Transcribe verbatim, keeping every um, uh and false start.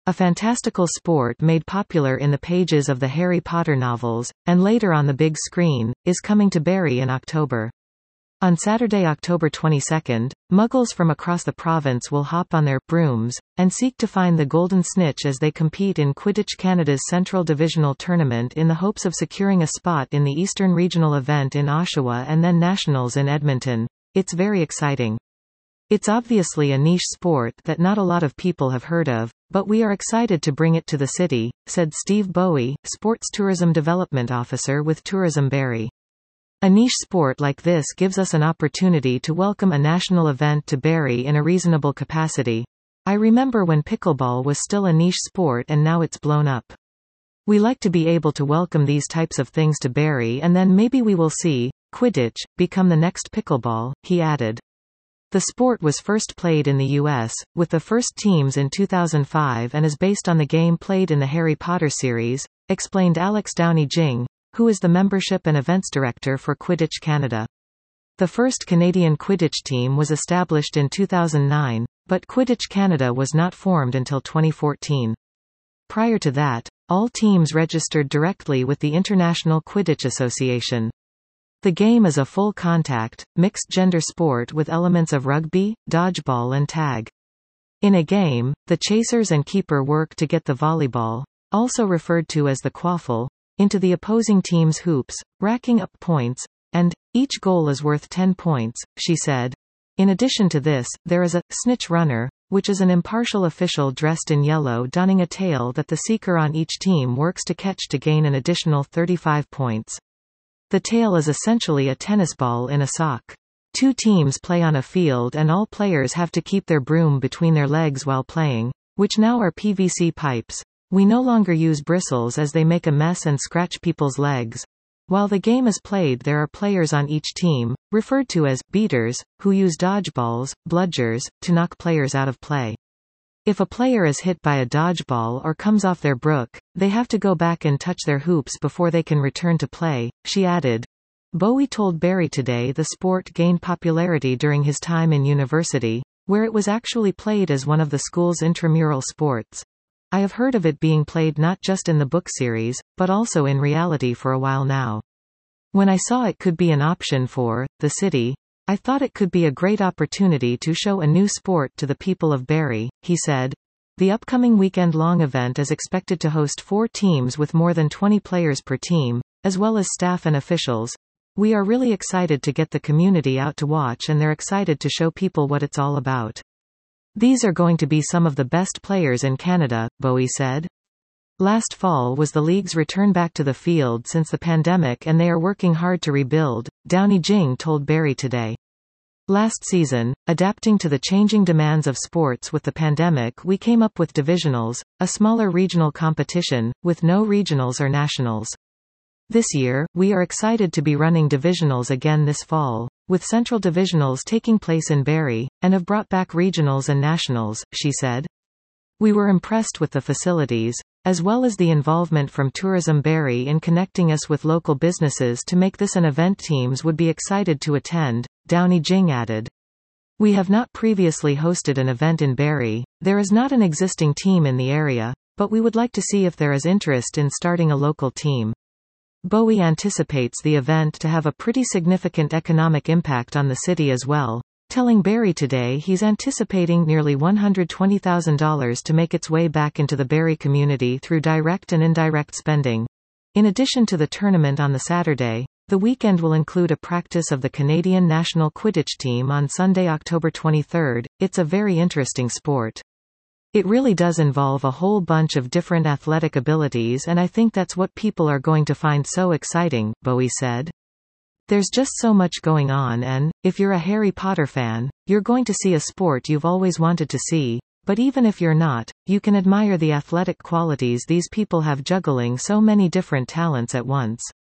A fantastical sport made popular in the pages of the Harry Potter novels, and later on the big screen, is coming to Barrie in October. On Saturday, October twenty-second, Muggles from across the province will hop on their brooms and seek to find the Golden Snitch as they compete in Quidditch Canada's Central Divisional Tournament in the hopes of securing a spot in the Eastern Regional event in Oshawa and then Nationals in Edmonton. It's very exciting. It's obviously a niche sport that not a lot of people have heard of, but we are excited to bring it to the city, said Steve Bowie, Sports Tourism Development Officer with Tourism Barrie. A niche sport like this gives us an opportunity to welcome a national event to Barrie in a reasonable capacity. I remember when pickleball was still a niche sport and now it's blown up. We like to be able to welcome these types of things to Barrie, and then maybe we will see Quidditch become the next pickleball, he added. The sport was first played in the U S, with the first teams in two thousand five, and is based on the game played in the Harry Potter series, explained Alex Downey-Jing, who is the Membership and Events Director for Quidditch Canada. The first Canadian Quidditch team was established in two thousand nine, but Quidditch Canada was not formed until twenty fourteen. Prior to that, all teams registered directly with the International Quidditch Association. The game is a full-contact, mixed-gender sport with elements of rugby, dodgeball and tag. In a game, the chasers and keeper work to get the volleyball, also referred to as the quaffle, into the opposing team's hoops, racking up points, and each goal is worth ten points, she said. In addition to this, there is a snitch runner, which is an impartial official dressed in yellow donning a tail that the seeker on each team works to catch to gain an additional thirty-five points. The tail is essentially a tennis ball in a sock. Two teams play on a field and all players have to keep their broom between their legs while playing, which now are P V C pipes. We no longer use bristles as they make a mess and scratch people's legs. While the game is played, there are players on each team, referred to as beaters, who use dodgeballs, bludgers, to knock players out of play. If a player is hit by a dodgeball or comes off their brook, they have to go back and touch their hoops before they can return to play, she added. Bowie told Barrie Today the sport gained popularity during his time in university, where it was actually played as one of the school's intramural sports. I have heard of it being played not just in the book series, but also in reality for a while now. When I saw it could be an option for the city, I thought it could be a great opportunity to show a new sport to the people of Barrie, he said. The upcoming weekend-long event is expected to host four teams with more than twenty players per team, as well as staff and officials. We are really excited to get the community out to watch, and they're excited to show people what it's all about. These are going to be some of the best players in Canada, Bowie said. Last fall was the league's return back to the field since the pandemic, and they are working hard to rebuild, Downey-Jing told Barrie Today. Last season, adapting to the changing demands of sports with the pandemic, we came up with divisionals, a smaller regional competition, with no regionals or nationals. This year, we are excited to be running divisionals again this fall, with central divisionals taking place in Barrie, and have brought back regionals and nationals, she said. We were impressed with the facilities, as well as the involvement from Tourism Barrie in connecting us with local businesses to make this an event teams would be excited to attend, Downey-Jing added. We have not previously hosted an event in Barrie, there is not an existing team in the area, but we would like to see if there is interest in starting a local team. Bowie anticipates the event to have a pretty significant economic impact on the city as well, telling Barrie Today he's anticipating nearly one hundred twenty thousand dollars to make its way back into the Barrie community through direct and indirect spending. In addition to the tournament on the Saturday, the weekend will include a practice of the Canadian national Quidditch team on Sunday, October twenty-third. It's a very interesting sport. It really does involve a whole bunch of different athletic abilities, and I think that's what people are going to find so exciting, Bowie said. There's just so much going on, and, if you're a Harry Potter fan, you're going to see a sport you've always wanted to see, but even if you're not, you can admire the athletic qualities these people have juggling so many different talents at once.